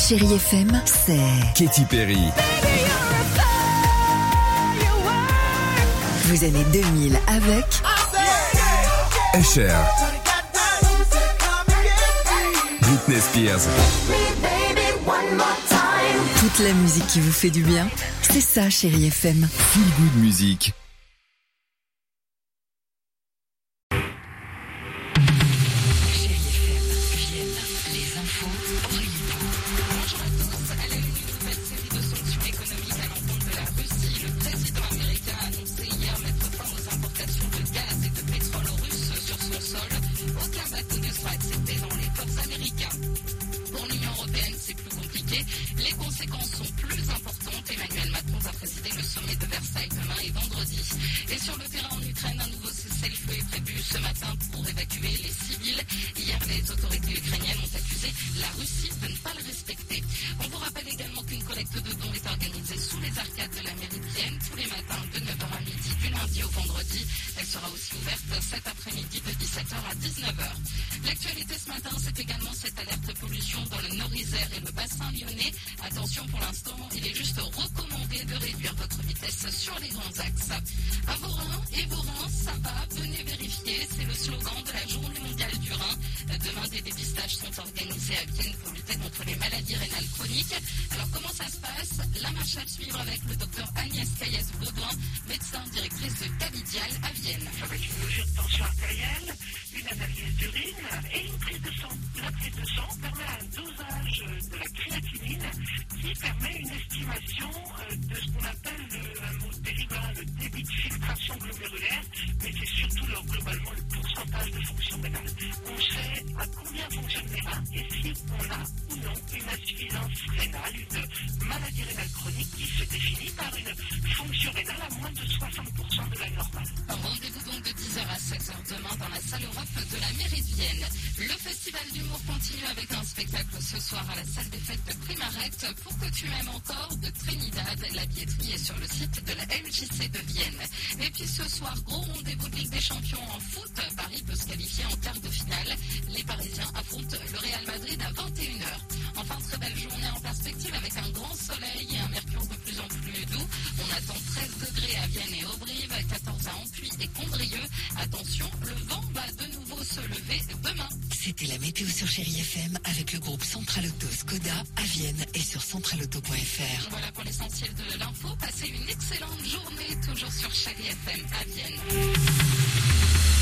Chérie FM, c'est Katy Perry. Vous années 2000 avec Usher. Britney Spears. toute la musique qui vous fait du bien. C'est ça, Chérie FM. Feel Good Music. Les conséquences sont plus importantes. Emmanuel Macron va présider le sommet de Versailles demain et vendredi. Et sur le terrain en Ukraine, un nouveau cessez-le-feu est prévu ce matin pour évacuer les civils. Hier, les autorités ukrainiennes ont accusé la Russie de ne pas le respecter. On vous rappelle également qu'une collecte de dons est organisée sous les arcades de la mairie de Vienne tous les matins de 9h à midi, du lundi au vendredi. Elle sera aussi ouverte cet après-midi de 17h à 19h. L'actualité ce matin, c'est également cette alerte pollution dans le Nord-Isère et le bassin lyonnais. Attention, pour l'instant, il est juste recommandé de réduire votre vitesse sur les grands axes. À vos reins et vos reins, ça va, venez vérifier. C'est le slogan de la Journée mondiale du rein. Demain, des dépistages sont organisés à Vienne pour lutter contre les maladies rénales chroniques. Alors, comment ça se passe? La marche à suivre avec le docteur Agnès Caillès-Baudouin, médecin directrice de Cavidial à Vienne. Avec une mesure de tension artérielle, une analyse d'urine et une prise de sang. La prise de sang permet un dosage de la créatinine qui permet une estimation de ce qu'on appelle un mot dérivant, le débit de filtration glomérulaire, mais c'est surtout globalement le pourcentage de fonction rénale. On sait à combien fonctionnent les reins et si on a ou non une insuffisance rénale, une maladie rénale chronique qui se définit par une fonction rénale à moins de 60% de la normale. Rendez-vous donc de 10h à 16h demain dans la salle Europe de la mairie de Vienne. Le festival d'humour continue avec un spectacle ce soir à la salle des fêtes de Primaret. Pour que tu m'aimes encore de Trinidad, la billetterie est sur le site de la MJC de Vienne. Et puis ce soir, gros rendez-vous de Ligue des Champions en foot. Paris peut se qualifier en quart de finale. Les Parisiens affrontent le Real Madrid à 21h. Enfin, très belle journée en perspective avec un grand soleil et un mercure de plus en plus doux. On attend 13 degrés à Vienne et Auberive, 14 à Ampuis et Condrieu. Attention, le vent va de nouveau se lever demain. C'était la météo sur Chérie FM avec le groupe Central Auto Skoda à Vienne et sur centralauto.fr. Voilà pour l'essentiel de l'info. Passez une excellente journée, toujours sur Chérie FM à Vienne.